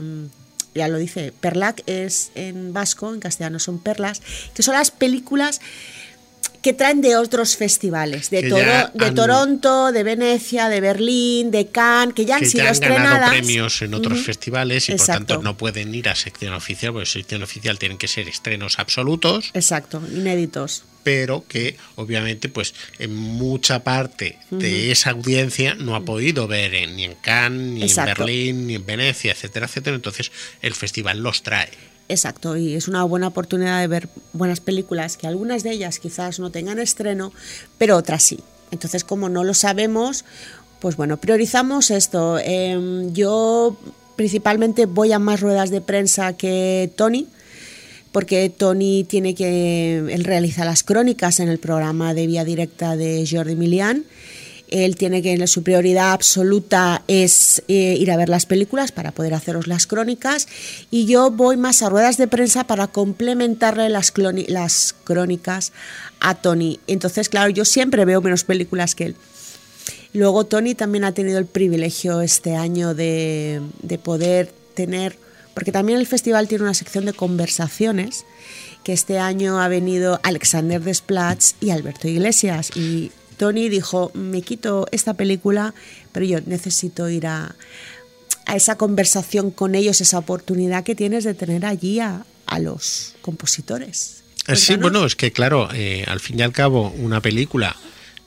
ya lo dice, Perlac es en vasco, en castellano son perlas, que son las películas que traen de otros festivales, de Toronto, de Venecia, de Berlín, de Cannes, que ya han sido estrenadas. Han ganado premios en otros festivales y Exacto. por tanto no pueden ir a sección oficial, porque sección oficial tienen que ser estrenos absolutos. Exacto, inéditos. Pero que obviamente pues en mucha parte de esa audiencia no ha podido ver ni en Cannes, ni Exacto. en Berlín, ni en Venecia, etcétera, etcétera. Entonces el festival los trae. Exacto, y es una buena oportunidad de ver buenas películas, que algunas de ellas quizás no tengan estreno, pero otras sí. Entonces, como no lo sabemos, pues bueno, priorizamos esto. Yo principalmente voy a más ruedas de prensa que Tony, porque Tony él realiza las crónicas en el programa de Vía Directa de Jordi Milian. él tiene que, su prioridad absoluta es ir a ver las películas para poder haceros las crónicas, y yo voy más a ruedas de prensa para complementarle las crónicas a Tony. Entonces, claro, yo siempre veo menos películas que él. Luego Tony también ha tenido el privilegio este año de poder tener, porque también el festival tiene una sección de conversaciones, que este año ha venido Alexander Desplat y Alberto Iglesias, y Tony dijo, me quito esta película, pero yo necesito ir a esa conversación con ellos, esa oportunidad que tienes de tener allí a los compositores. Sí, bueno, es que claro, al fin y al cabo una película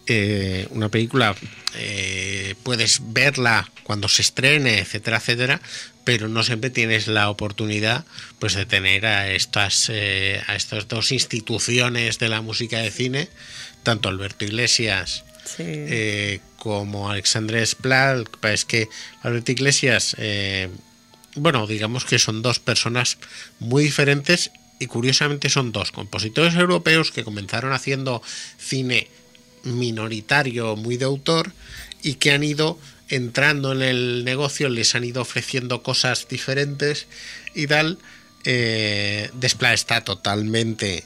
puedes verla cuando se estrene, etcétera, etcétera, pero no siempre tienes la oportunidad pues de tener a estas dos instituciones de la música de cine, tanto Alberto Iglesias como Alexandre Desplat. Es que Alberto Iglesias, bueno, digamos que son dos personas muy diferentes, y curiosamente son dos compositores europeos que comenzaron haciendo cine minoritario, muy de autor, y que han ido entrando en el negocio, les han ido ofreciendo cosas diferentes y tal. Desplat está totalmente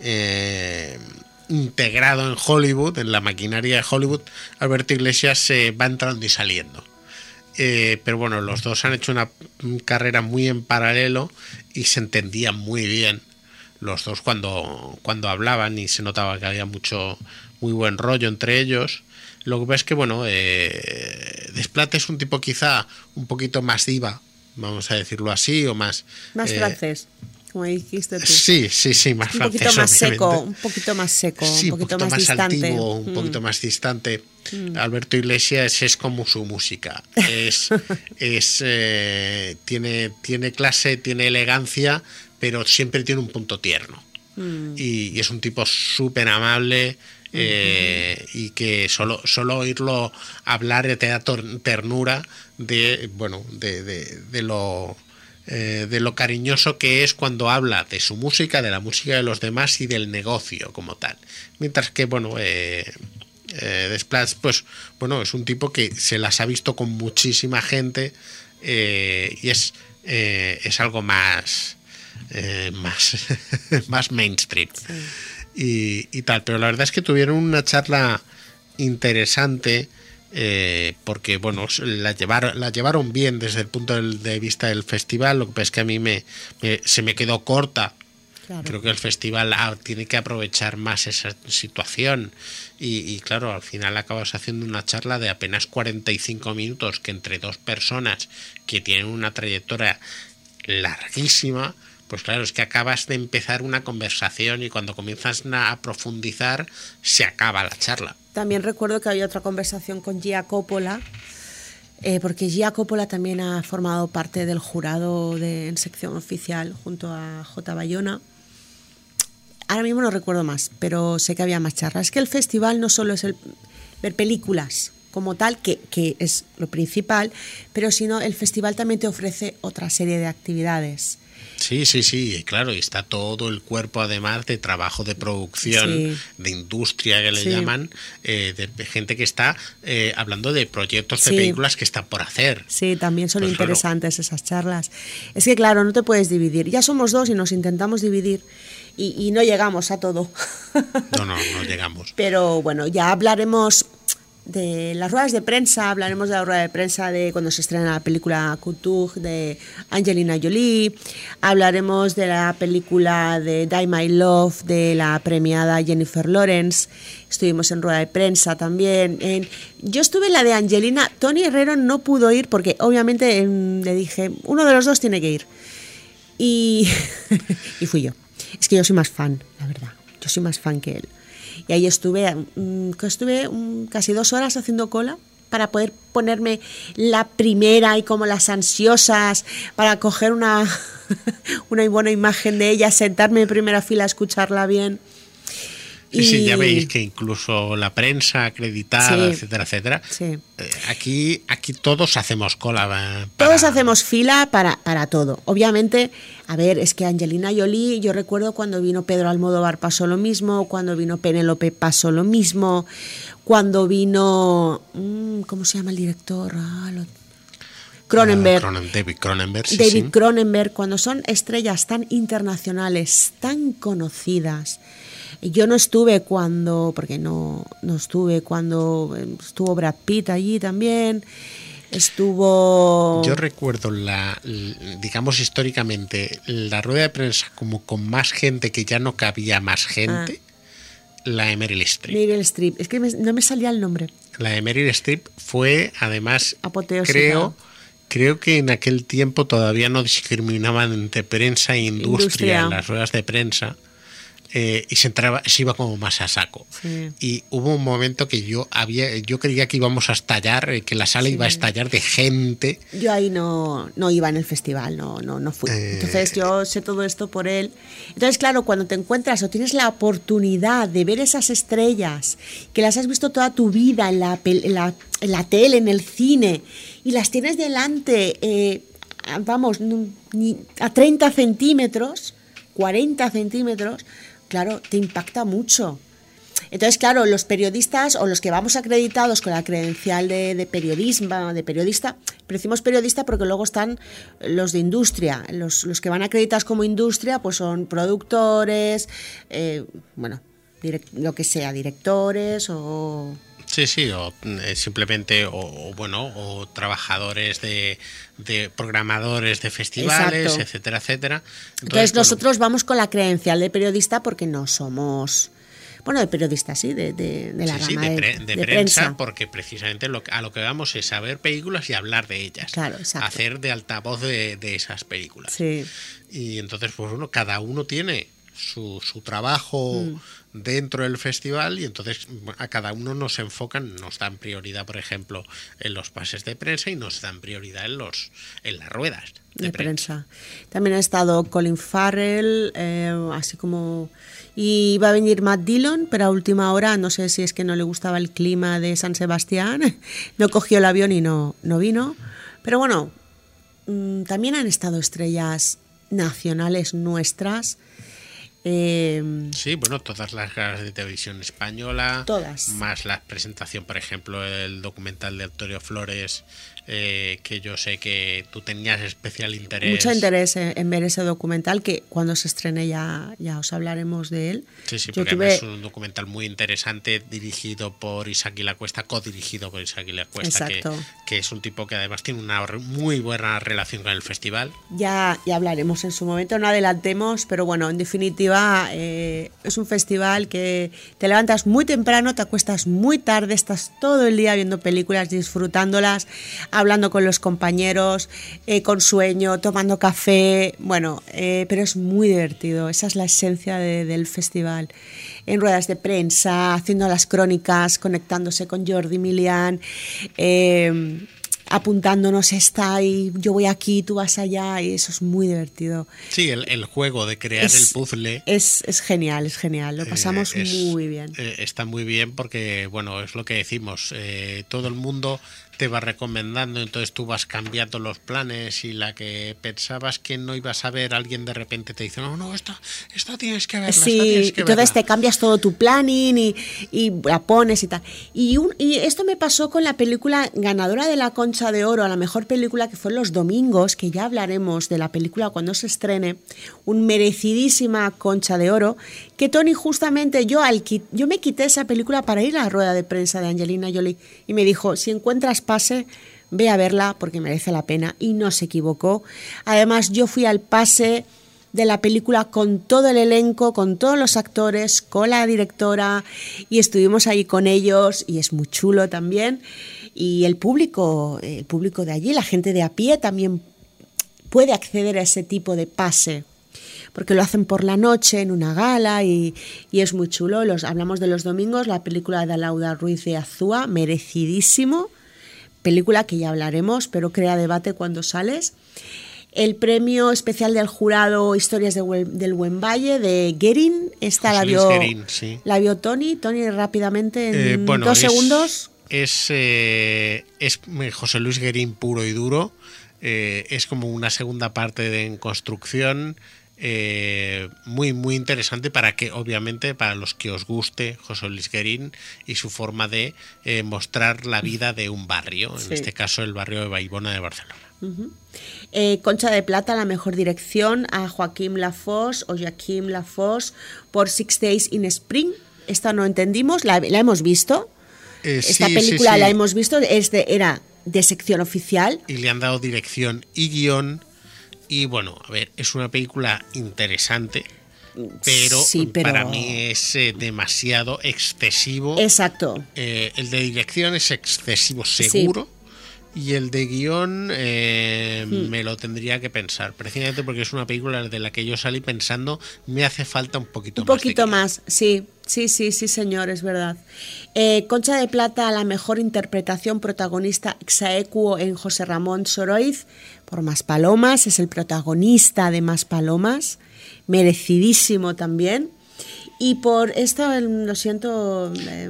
integrado en Hollywood, en la maquinaria de Hollywood. Alberto Iglesias va entrando y saliendo. Pero bueno, los dos han hecho una carrera muy en paralelo y se entendían muy bien los dos cuando hablaban, y se notaba que había muy buen rollo entre ellos. Lo que pasa es que, bueno, Desplat es un tipo quizá un poquito más diva, vamos a decirlo así, o más francés, como dijiste tú. Sí, más francés, un poquito más seco, sí, un poquito más distante, altivo, un poquito más distante. Alberto Iglesias es como su música, tiene clase, tiene elegancia, pero siempre tiene un punto tierno. Y es un tipo súper amable, y que solo oírlo hablar te da ternura de lo cariñoso que es cuando habla de su música, de la música de los demás y del negocio como tal. Mientras que, bueno, Desplat, pues bueno, es un tipo que se las ha visto con muchísima gente, y es algo más mainstream. Y tal, pero la verdad es que tuvieron una charla interesante, porque bueno, la llevaron bien desde el punto de vista del festival. Lo que pasa es que a mí se me quedó corta. Claro. Creo que el festival tiene que aprovechar más esa situación, y claro, al final acabas haciendo una charla de apenas 45 minutos, que entre dos personas que tienen una trayectoria larguísima, pues claro, es que acabas de empezar una conversación, y cuando comienzas a profundizar se acaba la charla. También recuerdo que había otra conversación con Gia Coppola, porque Gia Coppola también ha formado parte del jurado en sección oficial junto a J. Bayona. Ahora mismo no recuerdo más, pero sé que había más charlas. Es que el festival no solo es ver películas como tal, que es lo principal, pero sino el festival también te ofrece otra serie de actividades. Sí, claro, y está todo el cuerpo, además, de trabajo de producción, de industria que le llaman, de gente que está hablando de proyectos de películas que están por hacer. Sí, también son interesantes esas charlas. Es que claro, no te puedes dividir. Ya somos dos y nos intentamos dividir y no llegamos a todo. No llegamos. Pero bueno, ya hablaremos de las ruedas de prensa, hablaremos de la rueda de prensa de cuando se estrena la película Couture de Angelina Jolie, hablaremos de la película de Die My Love de la premiada Jennifer Lawrence, estuvimos en rueda de prensa también. Yo estuve en la de Angelina, Tony Herrero no pudo ir porque obviamente le dije, uno de los dos tiene que ir, y fui yo. Es que yo soy más fan, la verdad, yo soy más fan que él. Y ahí estuve casi 2 horas haciendo cola para poder ponerme la primera, y como las ansiosas para coger una buena imagen de ella, sentarme en primera fila a escucharla bien. Sí, ya veis que incluso la prensa acreditada, etcétera, etcétera. Sí. Aquí todos hacemos cola. Todos hacemos fila para todo. Obviamente, a ver, es que Angelina Jolie, yo recuerdo cuando vino Pedro Almodóvar pasó lo mismo, cuando vino Penélope pasó lo mismo, cuando vino... ¿cómo se llama el director? Cronenberg. David Cronenberg. Sí, David Cronenberg, cuando son estrellas tan internacionales, tan conocidas. Yo no estuve porque no estuve cuando estuvo Brad Pitt allí también. Yo recuerdo digamos históricamente, la rueda de prensa como con más gente, que ya no cabía más gente, la de Meryl Streep. Meryl Streep, es que no me salía el nombre. La de Meryl Streep fue, además, apoteósica. Creo que en aquel tiempo todavía no discriminaban entre prensa e industria en las ruedas de prensa. Y se iba como más a saco. Sí. Y hubo un momento que yo creía que íbamos a estallar, que la sala iba a estallar de gente. Yo ahí no iba en el festival, no fui. Entonces yo sé todo esto por él. Entonces, claro, cuando te encuentras o tienes la oportunidad de ver esas estrellas, que las has visto toda tu vida en la tele, en el cine, y las tienes delante, a 30 centímetros, 40 centímetros, claro, te impacta mucho. Entonces, claro, los periodistas o los que vamos acreditados con la credencial de periodista, pero decimos periodista porque luego están los de industria. Los que van acreditados como industria, pues son productores, lo que sea, directores o... Sí, o simplemente, o trabajadores de programadores de festivales, exacto, etcétera, etcétera. Entonces nosotros vamos con la credencial de periodista porque no somos... Bueno, de periodista, sí, de la rama de prensa, porque precisamente a lo que vamos es a ver películas y hablar de ellas. Claro, exacto. Hacer de altavoz de esas películas. Sí. Y entonces, pues cada uno tiene su trabajo dentro del festival, y entonces a cada uno nos dan prioridad, por ejemplo, en los pases de prensa, y nos dan prioridad en las ruedas de prensa. También ha estado Colin Farrell, así como... Y iba a venir Matt Dillon, pero a última hora, no sé si es que no le gustaba el clima de San Sebastián, no cogió el avión y no vino. Pero bueno, también han estado estrellas nacionales nuestras. Sí, bueno, todas las galas de televisión española, todas, más la presentación, por ejemplo, el documental de Antonio Flores, que yo sé que tú tenías especial interés. Mucho interés en ver ese documental, que cuando se estrene ya os hablaremos de él. Sí, porque es un documental muy interesante, dirigido por Isaac y la Cuesta, codirigido por Isaac y la Cuesta, que es un tipo que además tiene una muy buena relación con el festival. Ya hablaremos en su momento, no adelantemos, pero bueno, en definitiva es un festival que te levantas muy temprano, te acuestas muy tarde, estás todo el día viendo películas, disfrutándolas, hablando con los compañeros, con sueño, tomando café, pero es muy divertido. Esa es la esencia del festival. En ruedas de prensa, haciendo las crónicas, conectándose con Jordi Milian, apuntándonos y yo voy aquí, tú vas allá, y eso es muy divertido. Sí, el juego de crear el puzzle es genial, lo pasamos muy bien. Está muy bien porque, es lo que decimos, todo el mundo te va recomendando, entonces tú vas cambiando los planes, y la que pensabas que no ibas a ver, alguien de repente te dice, no, esta tienes que verla. Sí, entonces te cambias todo tu planning y la pones y tal. Y esto me pasó con la película ganadora de la Concha de Oro a la mejor película, que fue Los Domingos, que ya hablaremos de la película cuando se estrene, un merecidísima Concha de Oro, que Tony, justamente yo me quité esa película para ir a la rueda de prensa de Angelina Jolie, y me dijo, si encuentras pase, ve a verla porque merece la pena, y no se equivocó. Además, yo fui al pase de la película con todo el elenco, con todos los actores, con la directora, y estuvimos ahí con ellos, y es muy chulo también. Y el público de allí, la gente de a pie, también puede acceder a ese tipo de pase, porque lo hacen por la noche en una gala, y es muy chulo. Hablamos de Los Domingos, la película de Laura Ruiz de Azúa, merecidísimo, película que ya hablaremos, pero crea debate cuando sales. El premio especial del jurado Historias del Buen Valle de Guerin. Esta la vio, Guerin, sí. La vio Tony. Tony, rápidamente, en 2 segundos. Es José Luis Guerin puro y duro. Es como una segunda parte de En Construcción. Muy muy interesante obviamente para los que os guste José Luis Guerin y su forma de mostrar la vida de un barrio, en este caso el barrio de Vallbona de Barcelona. Concha de Plata, la mejor dirección a Joaquim Lafosse por 6 Days in Spring. Esta no entendimos, la hemos visto. Esta película la hemos visto, era de sección oficial. Y le han dado dirección y guión. Y bueno, a ver, es una película interesante, pero para mí es demasiado excesivo. Exacto. El de dirección es excesivo seguro. Y el de guión me lo tendría que pensar, precisamente porque es una película de la que yo salí pensando, me hace falta un poquito más. Sí, señor, es verdad. Concha de Plata, la mejor interpretación, protagonista ex aequo en José Ramón Soroiz, por Maspalomas, es el protagonista de Maspalomas, merecidísimo también. Y por esto, lo siento,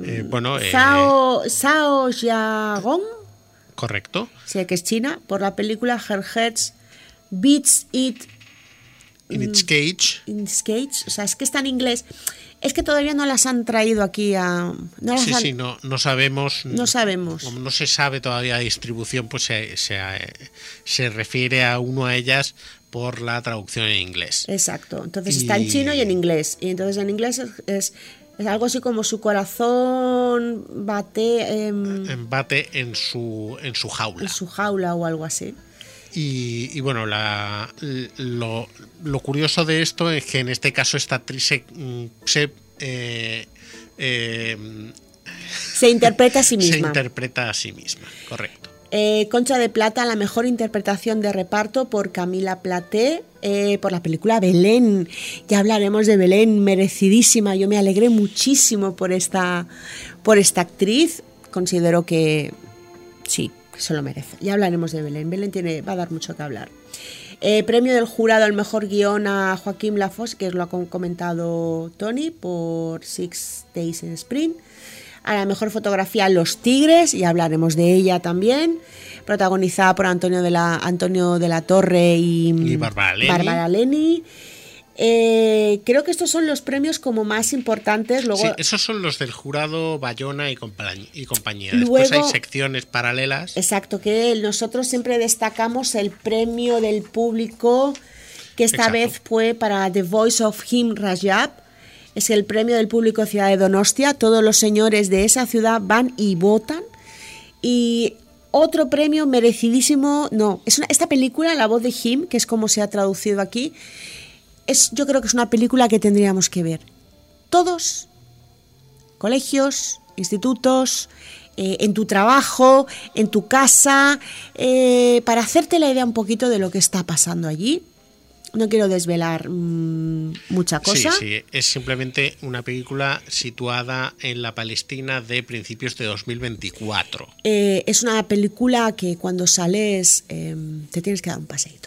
Zhao Jiagong. Correcto. Sí, que es China, por la película Her Heads Beats It in Its Cage. O sea, es que está en inglés. Es que todavía no las han traído aquí a... No sabemos. No sabemos. Como no se sabe todavía la distribución, pues se refiere a ellas por la traducción en inglés. Exacto. Entonces está en chino y en inglés. Y entonces en inglés es algo así como su corazón bate en su jaula. En su jaula o algo así. Y bueno, lo curioso de esto es que en este caso esta actriz se interpreta a sí misma. Se interpreta a sí misma, correcto. Concha de Plata, la mejor interpretación de reparto por Camila Platé, por la película Belén. Ya hablaremos de Belén, merecidísima. Yo me alegré muchísimo por esta actriz. Considero que sí, que se lo merece. Ya hablaremos de Belén. Belén va a dar mucho que hablar. Premio del jurado al mejor guión a Joaquim Lafosse, que lo ha comentado Tony, por 6 Days in Spring. A la mejor fotografía, Los Tigres, y hablaremos de ella también, protagonizada por Antonio de la Torre y Bárbara Leni. Creo que estos son los premios como más importantes. Luego, sí, esos son los del jurado Bayona y compañía. Después hay secciones paralelas. Exacto, que nosotros siempre destacamos el premio del público, que esta vez fue para The Voice of Him Rajab. Es el premio del público Ciudad de Donostia. Todos los señores de esa ciudad van y votan. Y otro premio merecidísimo, esta película, La voz de Him, que es como se ha traducido aquí, yo creo que es una película que tendríamos que ver todos, colegios, institutos, en tu trabajo, en tu casa, para hacerte la idea un poquito de lo que está pasando allí. No quiero desvelar mucha cosa. Sí, es simplemente una película situada en la Palestina de principios de 2024. Es una película que cuando sales te tienes que dar un paseíto.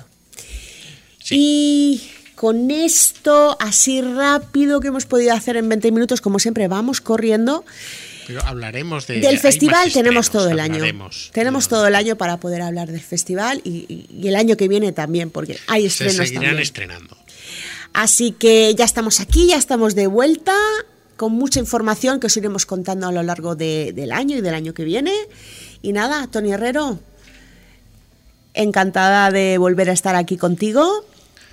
Sí. Y con esto, así rápido que hemos podido hacer en 20 minutos, como siempre, vamos corriendo. Pero hablaremos del festival. Tenemos todo el año. Tenemos todo el año para poder hablar del festival y el año que viene también, porque hay estrenos también. Se seguirán estrenando. Así que ya estamos aquí, ya estamos de vuelta, con mucha información que os iremos contando a lo largo del año y del año que viene. Y nada, Tony Herrero, encantada de volver a estar aquí contigo.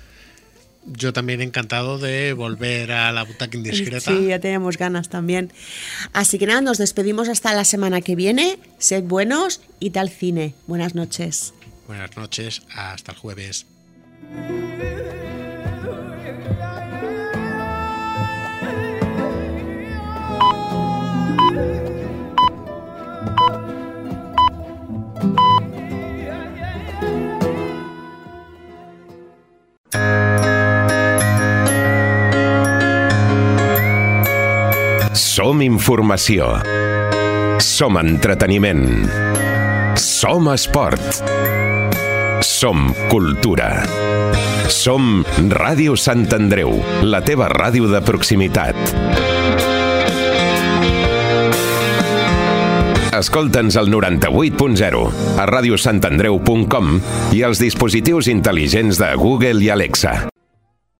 Yo también encantado de volver a la butaca indiscreta. Sí, ya tenemos ganas también. Así que nada, nos despedimos hasta la semana que viene. Sed buenos y tal cine. Buenas noches. Buenas noches, hasta el jueves. Som informació. Som entreteniment. Som esport. Som cultura. Som Ràdio Sant Andreu, la teva ràdio de proximitat. Escolta'ns al 98.0, a radiosantandreu.com i als dispositius intel·ligents de Google i Alexa.